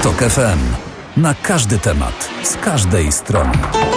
TOK FM. Na każdy temat, z każdej strony.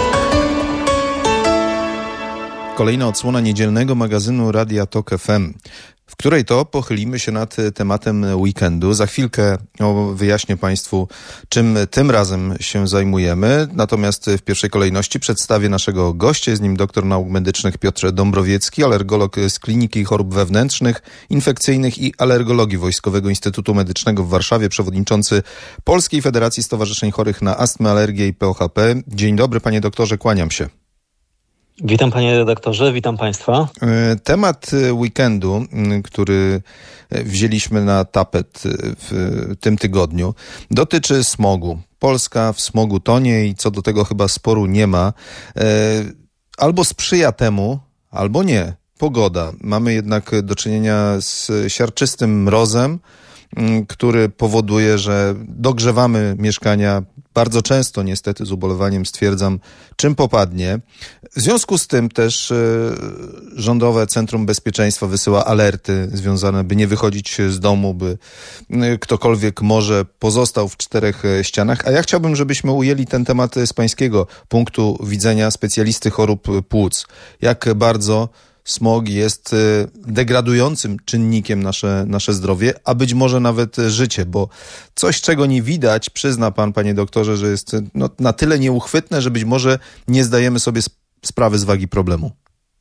Kolejna odsłona niedzielnego magazynu Radia TOK FM, w której to pochylimy się nad tematem weekendu. Za chwilkę wyjaśnię Państwu, czym tym razem się zajmujemy. Natomiast w pierwszej kolejności przedstawię naszego gościa. Jest nim doktor nauk medycznych Piotr Dąbrowiecki, alergolog z Kliniki Chorób Wewnętrznych, Infekcyjnych i Alergologii Wojskowego Instytutu Medycznego w Warszawie, przewodniczący Polskiej Federacji Stowarzyszeń Chorych na Astmę, Alergię i POHP. Dzień dobry, panie doktorze, kłaniam się. Witam panie redaktorze, witam państwa. Temat weekendu, który wzięliśmy na tapet w tym tygodniu, dotyczy smogu. Polska w smogu tonie i co do tego chyba sporu nie ma. Albo sprzyja temu, albo nie. Pogoda. Mamy jednak do czynienia z siarczystym mrozem, który powoduje, że dogrzewamy mieszkania bardzo często, niestety z ubolewaniem stwierdzam, czym popadnie. W związku z tym też Rządowe Centrum Bezpieczeństwa wysyła alerty związane, by nie wychodzić z domu, by ktokolwiek może pozostał w czterech ścianach. A ja chciałbym, żebyśmy ujęli ten temat z pańskiego punktu widzenia specjalisty chorób płuc. Jak bardzo smog jest degradującym czynnikiem nasze zdrowie, a być może nawet życie, bo coś, czego nie widać, przyzna pan, panie doktorze, że jest na tyle nieuchwytne, że być może nie zdajemy sobie sprawy z wagi problemu.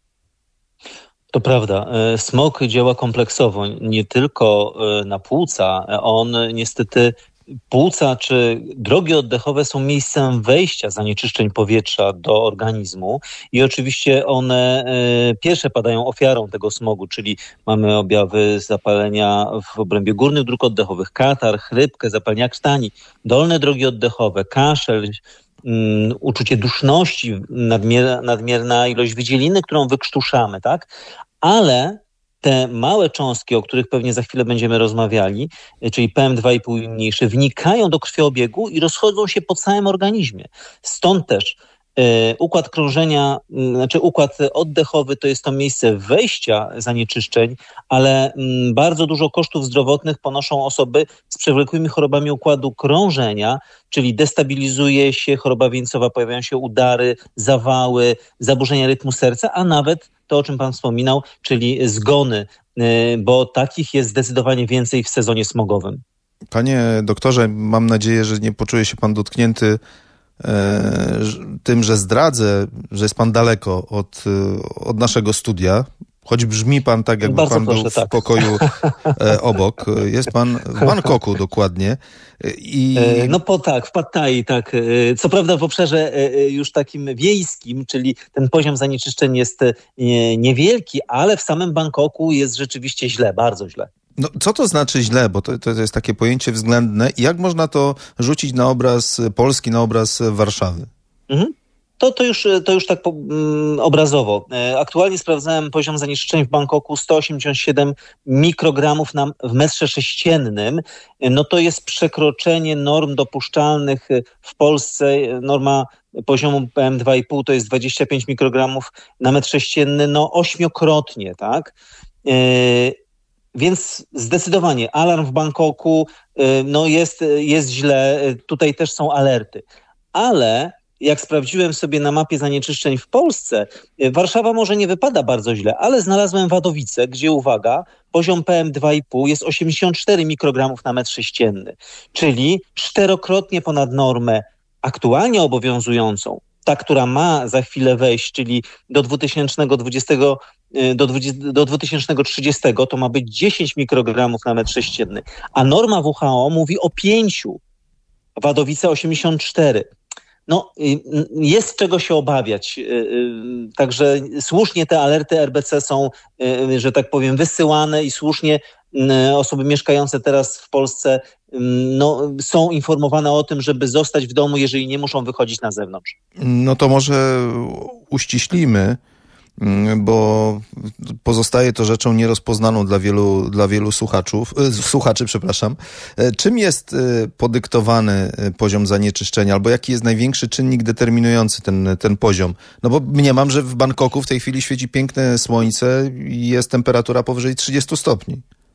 To prawda. Smog działa kompleksowo, nie tylko na płuca. On niestety płuca czy drogi oddechowe są miejscem wejścia zanieczyszczeń powietrza do organizmu i oczywiście one pierwsze padają ofiarą tego smogu, czyli mamy objawy zapalenia w obrębie górnych dróg oddechowych, katar, chrypkę, zapalenia krtani, dolne drogi oddechowe, kaszel, uczucie duszności, nadmierna ilość wydzieliny, którą wykrztuszamy, tak? Ale te małe cząstki, o których pewnie za chwilę będziemy rozmawiali, czyli PM2,5 i mniejsze, wnikają do krwiobiegu i rozchodzą się po całym organizmie. Stąd też układ krążenia, układ oddechowy to jest to miejsce wejścia zanieczyszczeń, ale bardzo dużo kosztów zdrowotnych ponoszą osoby z przewlekłymi chorobami układu krążenia, czyli destabilizuje się choroba wieńcowa, pojawiają się udary, zawały, zaburzenia rytmu serca, a nawet to, o czym pan wspominał, czyli zgony, bo takich jest zdecydowanie więcej w sezonie smogowym. Panie doktorze, mam nadzieję, że nie poczuje się pan dotknięty tym, że zdradzę, że jest pan daleko od naszego studia, choć brzmi pan tak, jakby bardzo pan proszę, był w tak. pokoju obok. Jest pan w Bangkoku dokładnie. W Pad Thai, tak. Co prawda w obszarze już takim wiejskim, czyli ten poziom zanieczyszczeń jest niewielki, ale w samym Bangkoku jest rzeczywiście źle, bardzo źle. No, co to znaczy źle? Bo to jest takie pojęcie względne. I jak można to rzucić na obraz Polski, na obraz Warszawy? To już tak obrazowo. Aktualnie sprawdzałem poziom zanieczyszczeń w Bangkoku 187 mikrogramów w metrze sześciennym. No to jest przekroczenie norm dopuszczalnych w Polsce. Norma poziomu PM2,5 to jest 25 mikrogramów na metr sześcienny, ośmiokrotnie, tak? Więc zdecydowanie alarm w Bangkoku, jest źle. Tutaj też są alerty. Ale jak sprawdziłem sobie na mapie zanieczyszczeń w Polsce, Warszawa może nie wypada bardzo źle, ale znalazłem Wadowice, gdzie, uwaga, poziom PM2,5 jest 84 mikrogramów na metr sześcienny, czyli czterokrotnie ponad normę aktualnie obowiązującą, ta, która ma za chwilę wejść, czyli do 2020, do 2030 to ma być 10 mikrogramów na metr sześcienny, a norma WHO mówi o 5, Wadowice 84. Jest czego się obawiać. Także słusznie te alerty RBC są, że tak powiem, wysyłane i słusznie osoby mieszkające teraz w Polsce są informowane o tym, żeby zostać w domu, jeżeli nie muszą wychodzić na zewnątrz. No to może uściślimy, bo pozostaje to rzeczą nierozpoznaną dla wielu słuchaczy. Czym jest podyktowany poziom zanieczyszczenia, albo jaki jest największy czynnik determinujący ten poziom? No bo mniemam, że w Bangkoku w tej chwili świeci piękne słońce i jest temperatura powyżej 30 stopni.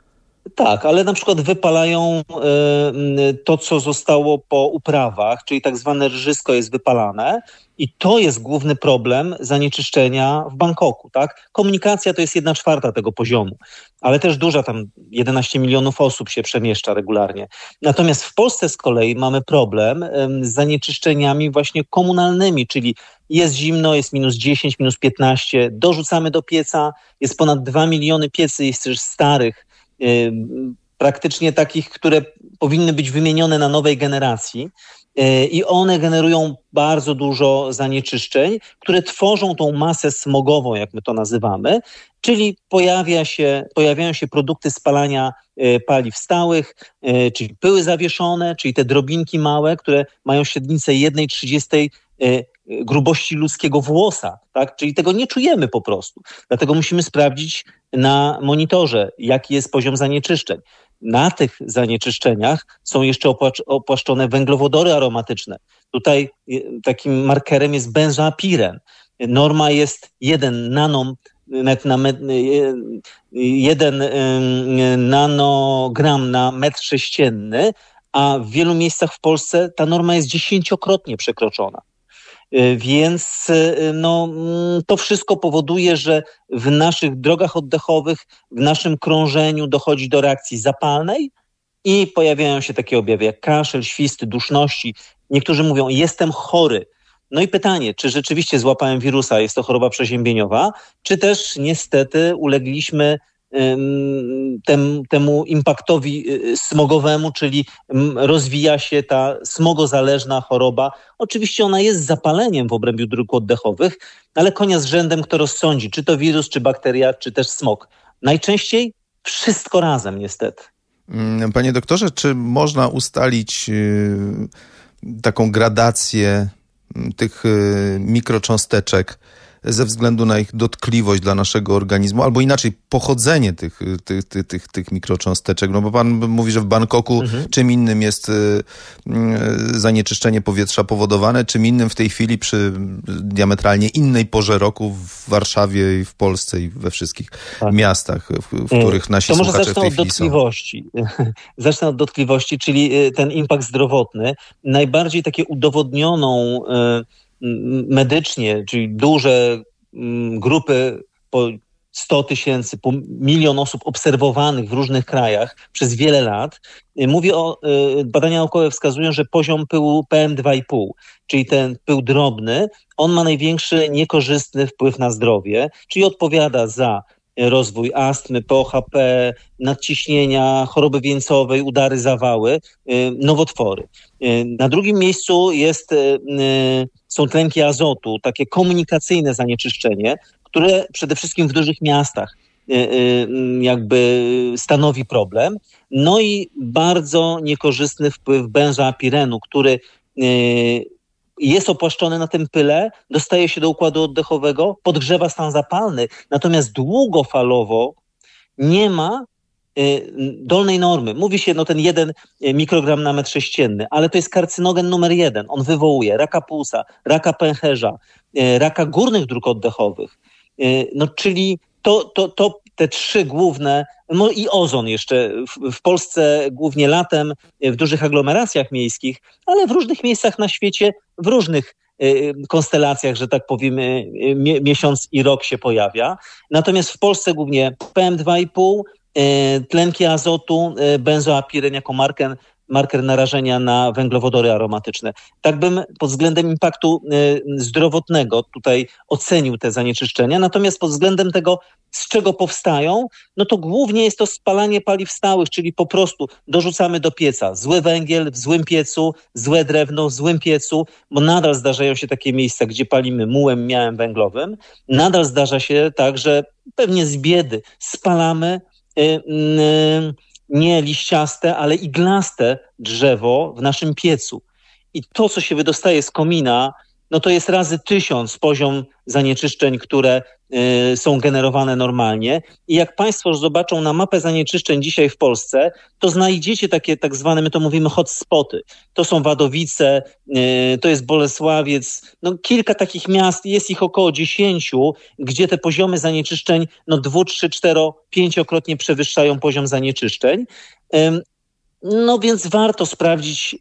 Tak, ale na przykład wypalają to, co zostało po uprawach, czyli tak zwane rżysko jest wypalane i to jest główny problem zanieczyszczenia w Bangkoku, tak? Komunikacja to jest 1/4 tego poziomu, ale też duża, tam 11 milionów osób się przemieszcza regularnie. Natomiast w Polsce z kolei mamy problem z zanieczyszczeniami właśnie komunalnymi, czyli jest zimno, jest -10, -15, dorzucamy do pieca, jest ponad 2 miliony piecy, jest też starych, praktycznie takich, które powinny być wymienione na nowej generacji i one generują bardzo dużo zanieczyszczeń, które tworzą tą masę smogową, jak my to nazywamy, czyli pojawiają się produkty spalania paliw stałych, czyli pyły zawieszone, czyli te drobinki małe, które mają średnicę 1/30 grubości ludzkiego włosa, tak? Czyli tego nie czujemy po prostu. Dlatego musimy sprawdzić na monitorze, jaki jest poziom zanieczyszczeń. Na tych zanieczyszczeniach są jeszcze opłaszczone węglowodory aromatyczne. Tutaj takim markerem jest benzoapiren. Norma jest 1 nanogram na metr sześcienny, a w wielu miejscach w Polsce ta norma jest 10-krotnie przekroczona. Więc to wszystko powoduje, że w naszych drogach oddechowych, w naszym krążeniu dochodzi do reakcji zapalnej i pojawiają się takie objawy jak kaszel, świsty, duszności. Niektórzy mówią, jestem chory. No i pytanie, czy rzeczywiście złapałem wirusa, jest to choroba przeziębieniowa, czy też niestety ulegliśmy temu impaktowi smogowemu, czyli rozwija się ta smogozależna choroba. Oczywiście ona jest zapaleniem w obrębie dróg oddechowych, ale konia z rzędem kto rozsądzi, czy to wirus, czy bakteria, czy też smog. Najczęściej wszystko razem niestety. Panie doktorze, czy można ustalić taką gradację tych mikrocząsteczek ze względu na ich dotkliwość dla naszego organizmu, albo inaczej pochodzenie tych mikrocząsteczek? No bo pan mówi, że w Bangkoku czym innym jest zanieczyszczenie powietrza powodowane, czym innym w tej chwili przy diametralnie innej porze roku w Warszawie i w Polsce i we wszystkich miastach, w których nasi słuchacze w tej chwili są. Zacznę od dotkliwości, czyli ten impakt zdrowotny. Najbardziej takie udowodnioną medycznie, czyli duże grupy po 100 000, po 1 000 000 osób obserwowanych w różnych krajach przez wiele lat. Badania naukowe wskazują, że poziom pyłu PM2,5, czyli ten pył drobny, on ma największy niekorzystny wpływ na zdrowie, czyli odpowiada za rozwój astmy, POHP, nadciśnienia, choroby wieńcowej, udary, zawały, nowotwory. Na drugim miejscu są tlenki azotu, takie komunikacyjne zanieczyszczenie, które przede wszystkim w dużych miastach jakby stanowi problem. No i bardzo niekorzystny wpływ benzoapirenu, który jest opłaszczony na tym pyle, dostaje się do układu oddechowego, podgrzewa stan zapalny, natomiast długofalowo nie ma dolnej normy. Mówi się ten 1 mikrogram na metr sześcienny, ale to jest karcynogen numer 1. On wywołuje raka płuca, raka pęcherza, raka górnych dróg oddechowych. Czyli te 3 główne, i ozon jeszcze w Polsce głównie latem, w dużych aglomeracjach miejskich, ale w różnych miejscach na świecie, w różnych konstelacjach, że tak powiemy, miesiąc i rok się pojawia. Natomiast w Polsce głównie PM2,5, tlenki azotu, benzoapiren jako marker narażenia na węglowodory aromatyczne. Tak bym pod względem impaktu zdrowotnego tutaj ocenił te zanieczyszczenia. Natomiast pod względem tego, z czego powstają, to głównie jest to spalanie paliw stałych, czyli po prostu dorzucamy do pieca zły węgiel w złym piecu, złe drewno w złym piecu, bo nadal zdarzają się takie miejsca, gdzie palimy mułem, miałem węglowym. Nadal zdarza się tak, że pewnie z biedy spalamy nie liściaste, ale iglaste drzewo w naszym piecu. I to, co się wydostaje z komina, no to jest razy 1000 poziom zanieczyszczeń, które są generowane normalnie. I jak Państwo zobaczą na mapę zanieczyszczeń dzisiaj w Polsce, to znajdziecie takie tak zwane, my to mówimy hotspoty. To są Wadowice, to jest Bolesławiec, no kilka takich miast, jest ich około 10, gdzie te poziomy zanieczyszczeń 2, 3, 4, 5-krotnie przewyższają poziom zanieczyszczeń. No więc warto sprawdzić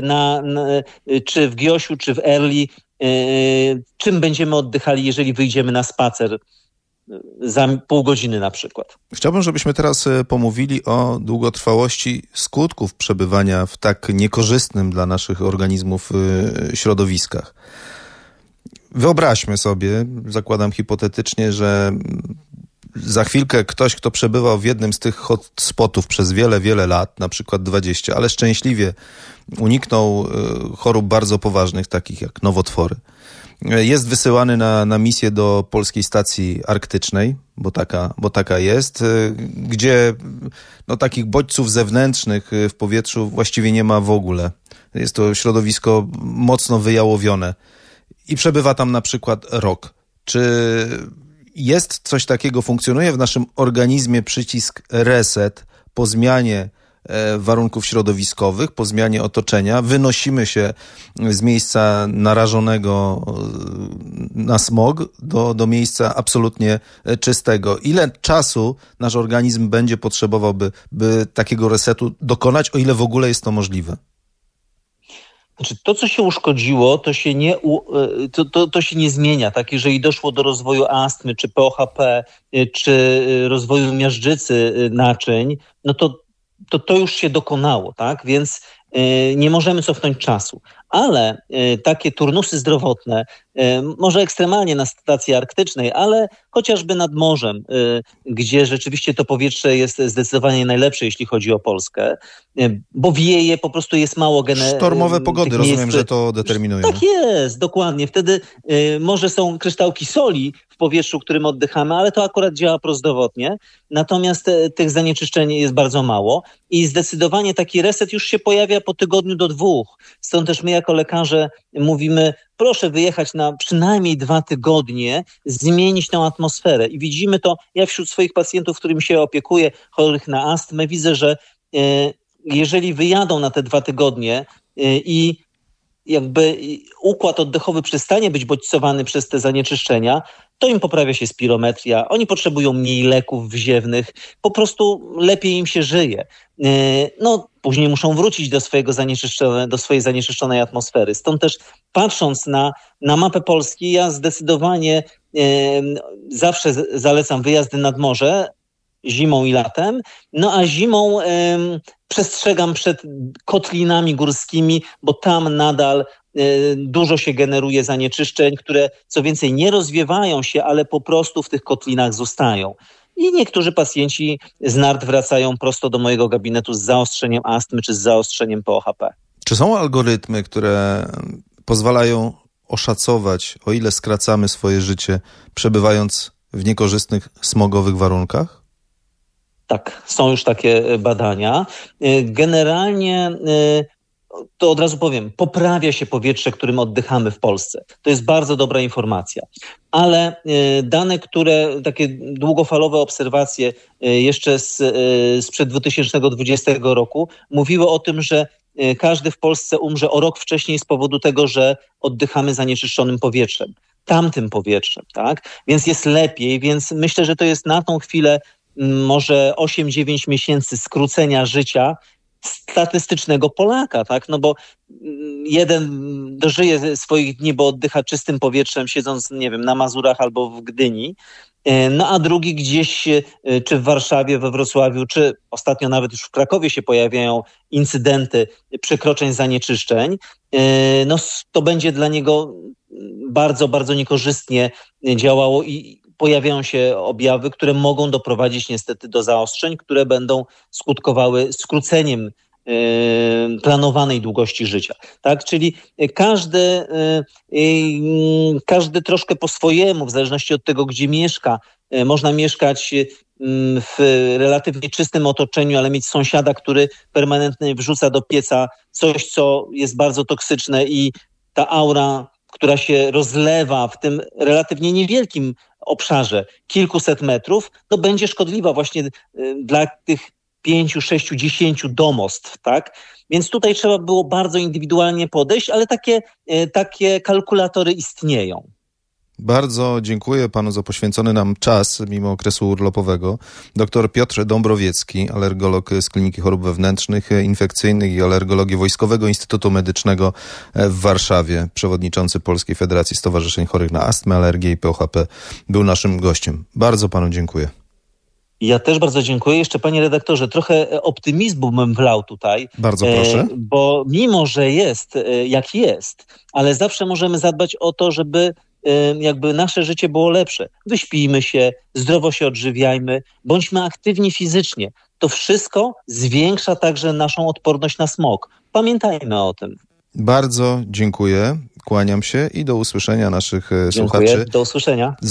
czy w Giosiu, czy w Erli, czym będziemy oddychali, jeżeli wyjdziemy na spacer za pół godziny na przykład. Chciałbym, żebyśmy teraz pomówili o długotrwałości skutków przebywania w tak niekorzystnym dla naszych organizmów środowiskach. Wyobraźmy sobie, zakładam hipotetycznie, że za chwilkę ktoś, kto przebywał w jednym z tych hotspotów przez wiele, wiele lat, na przykład 20, ale szczęśliwie uniknął chorób bardzo poważnych, takich jak nowotwory, jest wysyłany na misję do Polskiej Stacji Arktycznej, bo taka jest, gdzie takich bodźców zewnętrznych w powietrzu właściwie nie ma w ogóle. Jest to środowisko mocno wyjałowione i przebywa tam na przykład rok. Czy jest coś takiego, funkcjonuje w naszym organizmie przycisk reset po zmianie warunków środowiskowych, po zmianie otoczenia, wynosimy się z miejsca narażonego na smog do miejsca absolutnie czystego. Ile czasu nasz organizm będzie potrzebował, by takiego resetu dokonać, o ile w ogóle jest to możliwe? Znaczy, to, co się uszkodziło, to się nie zmienia. Tak? Jeżeli doszło do rozwoju astmy, czy POHP, czy rozwoju miażdżycy naczyń, no to już się dokonało, tak? Więc nie możemy cofnąć czasu. Ale takie turnusy zdrowotne, może ekstremalnie na stacji arktycznej, ale chociażby nad morzem, gdzie rzeczywiście to powietrze jest zdecydowanie najlepsze, jeśli chodzi o Polskę, bo wieje, po prostu jest mało sztormowe pogody, rozumiem, że to determinują. Tak jest, dokładnie. Wtedy może są kryształki soli w powietrzu, którym oddychamy, ale to akurat działa prozdrowotnie. Natomiast tych zanieczyszczeń jest bardzo mało i zdecydowanie taki reset już się pojawia po tygodniu do 2. Stąd też my jako lekarze mówimy, proszę wyjechać na przynajmniej 2 tygodnie, zmienić tę atmosferę. I widzimy to, ja wśród swoich pacjentów, którymi się opiekuję, chorych na astmę, widzę, że jeżeli wyjadą na te 2 tygodnie i jakby układ oddechowy przestanie być bodźcowany przez te zanieczyszczenia, to im poprawia się spirometria, oni potrzebują mniej leków wziewnych, po prostu lepiej im się żyje. Później muszą wrócić do swojej zanieczyszczonej atmosfery. Stąd też patrząc na mapę Polski, ja zdecydowanie zawsze zalecam wyjazdy nad morze, zimą i latem, a zimą przestrzegam przed kotlinami górskimi, bo tam nadal dużo się generuje zanieczyszczeń, które co więcej nie rozwiewają się, ale po prostu w tych kotlinach zostają. I niektórzy pacjenci z nart wracają prosto do mojego gabinetu z zaostrzeniem astmy czy z zaostrzeniem POHP. Czy są algorytmy, które pozwalają oszacować, o ile skracamy swoje życie, przebywając w niekorzystnych, smogowych warunkach? Tak, są już takie badania. Generalnie, to od razu powiem, poprawia się powietrze, którym oddychamy w Polsce. To jest bardzo dobra informacja. Ale dane, takie długofalowe obserwacje jeszcze sprzed 2020 roku mówiły o tym, że każdy w Polsce umrze o rok wcześniej z powodu tego, że oddychamy zanieczyszczonym powietrzem. Tamtym powietrzem, tak? Więc jest lepiej, więc myślę, że to jest na tą chwilę może 8-9 miesięcy skrócenia życia statystycznego Polaka, tak? Bo jeden dożyje swoich dni, bo oddycha czystym powietrzem, siedząc, nie wiem, na Mazurach albo w Gdyni, a drugi gdzieś, czy w Warszawie, we Wrocławiu, czy ostatnio nawet już w Krakowie się pojawiają incydenty przekroczeń zanieczyszczeń, to będzie dla niego bardzo, bardzo niekorzystnie działało i pojawiają się objawy, które mogą doprowadzić niestety do zaostrzeń, które będą skutkowały skróceniem planowanej długości życia. Tak? Czyli każdy troszkę po swojemu, w zależności od tego, gdzie mieszka. Można mieszkać w relatywnie czystym otoczeniu, ale mieć sąsiada, który permanentnie wrzuca do pieca coś, co jest bardzo toksyczne i ta aura która się rozlewa w tym relatywnie niewielkim obszarze kilkuset metrów, to będzie szkodliwa właśnie dla tych 5, 6, 10 domostw, tak? Więc tutaj trzeba było bardzo indywidualnie podejść, ale takie kalkulatory istnieją. Bardzo dziękuję panu za poświęcony nam czas mimo okresu urlopowego. Dr Piotr Dąbrowiecki, alergolog z Kliniki Chorób Wewnętrznych, Infekcyjnych i Alergologii Wojskowego Instytutu Medycznego w Warszawie, przewodniczący Polskiej Federacji Stowarzyszeń Chorych na Astmę, Alergię i POHP, był naszym gościem. Bardzo panu dziękuję. Ja też bardzo dziękuję. Jeszcze, panie redaktorze, trochę optymizmu bym wlał tutaj. Bardzo proszę. Bo mimo, że jest jak jest, ale zawsze możemy zadbać o to, żeby jakby nasze życie było lepsze. Wyśpijmy się, zdrowo się odżywiajmy, bądźmy aktywni fizycznie. To wszystko zwiększa także naszą odporność na smog. Pamiętajmy o tym. Bardzo dziękuję, kłaniam się i do usłyszenia naszych Dziękuję, słuchaczy. do usłyszenia.